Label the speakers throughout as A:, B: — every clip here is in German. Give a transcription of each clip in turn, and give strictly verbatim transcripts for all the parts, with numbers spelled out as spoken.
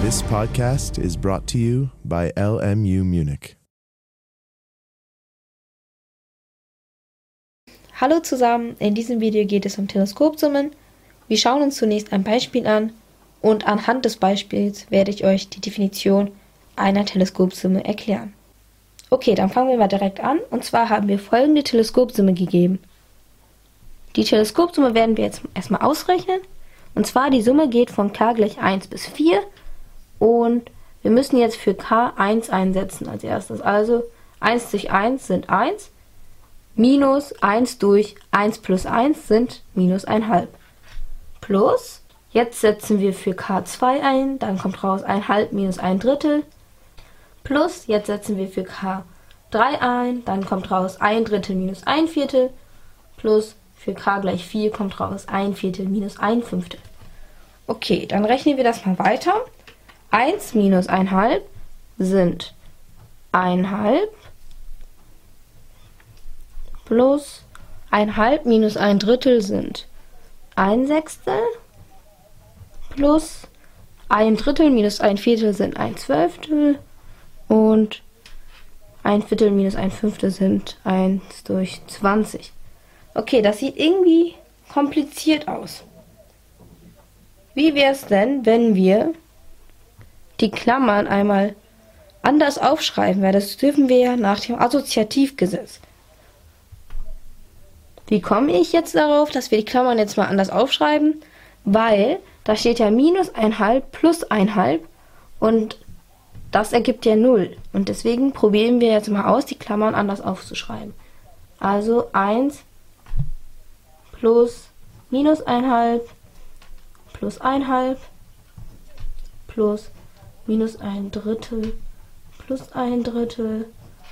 A: This podcast is brought to you by L M U Munich.
B: Hallo zusammen, in diesem Video geht es um Teleskopsummen. Wir schauen uns zunächst ein Beispiel an und anhand des Beispiels werde ich euch die Definition einer Teleskopsumme erklären. Okay, dann fangen wir mal direkt an, und zwar haben wir folgende Teleskopsumme gegeben. Die Teleskopsumme werden wir jetzt erstmal ausrechnen, und zwar die Summe geht von k gleich eins bis vier und wir müssen jetzt für k eins einsetzen als erstes. Also eins durch eins sind eins, minus eins durch eins plus eins sind minus eins Komma fünf. Plus, jetzt setzen wir für k zwei ein, dann kommt raus eins Komma fünf minus ein Drittel. Plus, jetzt setzen wir für k drei ein, dann kommt raus ein Drittel minus ein Viertel. Plus, für k gleich vier kommt raus ein Viertel minus ein Fünftel. Okay, dann rechnen wir das mal weiter. eins minus eins Komma fünf sind eins Komma fünf. Plus eins Komma fünf minus ein Drittel sind ein Sechstel. Plus ein Drittel minus ein Viertel sind ein Zwölftel. Und ein Viertel minus ein Fünftel sind eins durch zwanzig. Okay, das sieht irgendwie kompliziert aus. Wie wäre es denn, wenn wir die Klammern einmal anders aufschreiben? Weil das dürfen wir ja nach dem Assoziativgesetz. Wie komme ich jetzt darauf, dass wir die Klammern jetzt mal anders aufschreiben? Weil da steht ja minus eins Komma fünf plus eins Komma fünf und das ergibt ja null. Und deswegen probieren wir jetzt mal aus, die Klammern anders aufzuschreiben. Also eins plus minus eins Komma fünf plus eins Komma fünf plus minus ein Drittel plus ein Drittel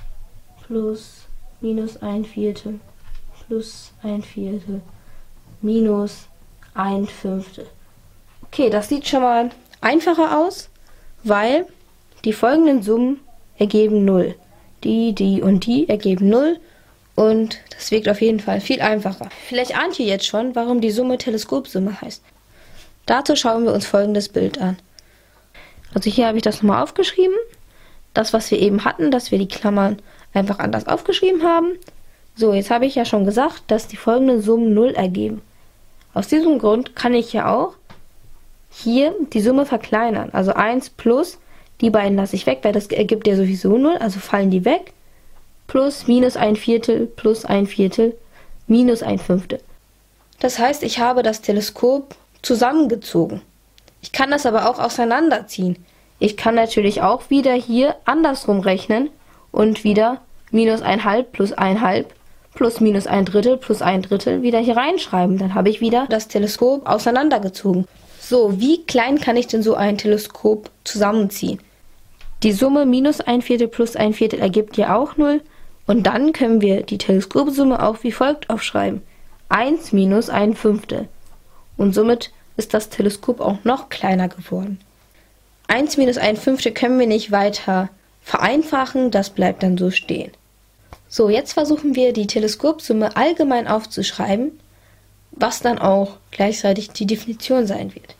B: plus minus ein Viertel plus ein Viertel minus ein Fünftel. Okay, das sieht schon mal einfacher aus, weil die folgenden Summen ergeben null. Die, die und die ergeben null und das wirkt auf jeden Fall viel einfacher. Vielleicht ahnt ihr jetzt schon, warum die Summe Teleskopsumme heißt. Dazu schauen wir uns folgendes Bild an. Also hier habe ich das nochmal aufgeschrieben. Das, was wir eben hatten, dass wir die Klammern einfach anders aufgeschrieben haben. So, jetzt habe ich ja schon gesagt, dass die folgenden Summen null ergeben. Aus diesem Grund kann ich ja auch hier die Summe verkleinern. Also eins plus, die beiden lasse ich weg, weil das ergibt ja sowieso null, also fallen die weg. Plus minus ein Viertel plus ein Viertel minus ein Fünftel. Das heißt, ich habe das Teleskop zusammengezogen. Ich kann das aber auch auseinanderziehen. Ich kann natürlich auch wieder hier andersrum rechnen und wieder minus eins Komma fünf plus eins Komma fünf plus minus ein Drittel plus ein Drittel wieder hier reinschreiben. Dann habe ich wieder das Teleskop auseinandergezogen. So, wie klein kann ich denn so ein Teleskop zusammenziehen? Die Summe minus ein Viertel plus ein Viertel ergibt ja auch null. Und dann können wir die Teleskopsumme auch wie folgt aufschreiben. eins minus ein Fünftel. Und somit ist das Teleskop auch noch kleiner geworden. eins minus ein Fünftel können wir nicht weiter vereinfachen, das bleibt dann so stehen. So, jetzt versuchen wir die Teleskopsumme allgemein aufzuschreiben, was dann auch gleichzeitig die Definition sein wird.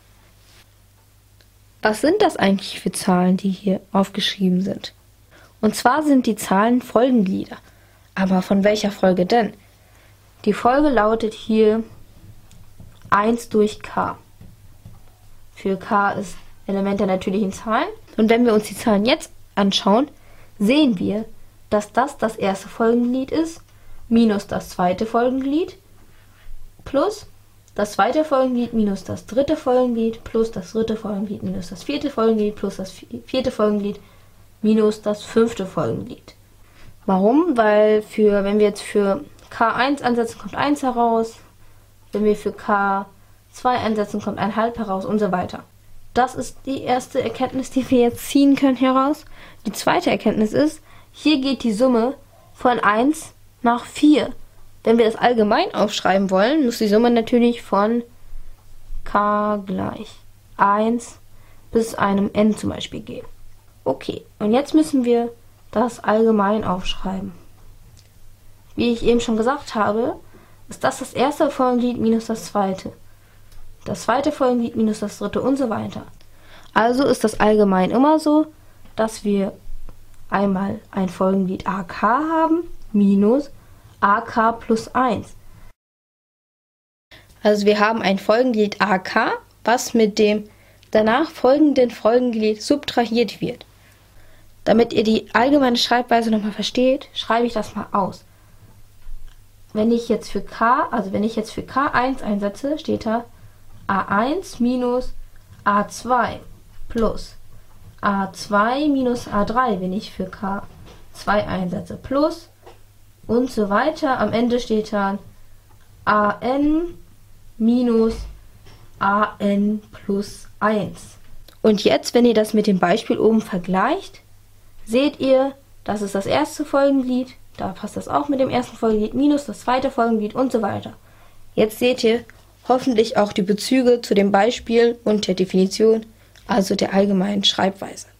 B: Was sind das eigentlich für Zahlen, die hier aufgeschrieben sind? Und zwar sind die Zahlen Folgenglieder. Aber von welcher Folge denn? Die Folge lautet hier eins durch k. Für k ist Element der natürlichen Zahlen. Und wenn wir uns die Zahlen jetzt anschauen, sehen wir, dass das das erste Folgenglied ist, minus das zweite Folgenglied, plus das zweite Folgenglied minus das dritte Folgenglied, plus das dritte Folgenglied minus das vierte Folgenglied, plus das vierte Folgenglied minus das fünfte Folgenglied. Warum? Weil für, wenn wir jetzt für k eins ansetzen, kommt eins heraus. Wenn wir für k zwei einsetzen, kommt eins Komma fünf heraus und so weiter. Das ist die erste Erkenntnis, die wir jetzt ziehen können heraus. Die zweite Erkenntnis ist, hier geht die Summe von eins nach vier. Wenn wir das allgemein aufschreiben wollen, muss die Summe natürlich von k gleich eins bis einem n zum Beispiel gehen. Okay, und jetzt müssen wir das allgemein aufschreiben. Wie ich eben schon gesagt habe, ist das das erste Folgenglied minus das zweite. Das zweite Folgenglied minus das dritte und so weiter. Also ist das allgemein immer so, dass wir einmal ein Folgenglied A K haben minus A K plus eins. Also wir haben ein Folgenglied A K, was mit dem danach folgenden Folgenglied subtrahiert wird. Damit ihr die allgemeine Schreibweise nochmal versteht, schreibe ich das mal aus. Wenn ich jetzt für K, also wenn ich jetzt für K eins einsetze, steht da A eins minus A zwei plus A zwei minus A drei, wenn ich für K zwei einsetze, plus und so weiter. Am Ende steht dann A n minus A n plus eins. Und jetzt, wenn ihr das mit dem Beispiel oben vergleicht, seht ihr, das ist das erste Folgenglied, da passt das auch mit dem ersten Folgenglied, minus das zweite Folgenglied und so weiter. Jetzt seht ihr hoffentlich auch die Bezüge zu dem Beispiel und der Definition, also der allgemeinen Schreibweise.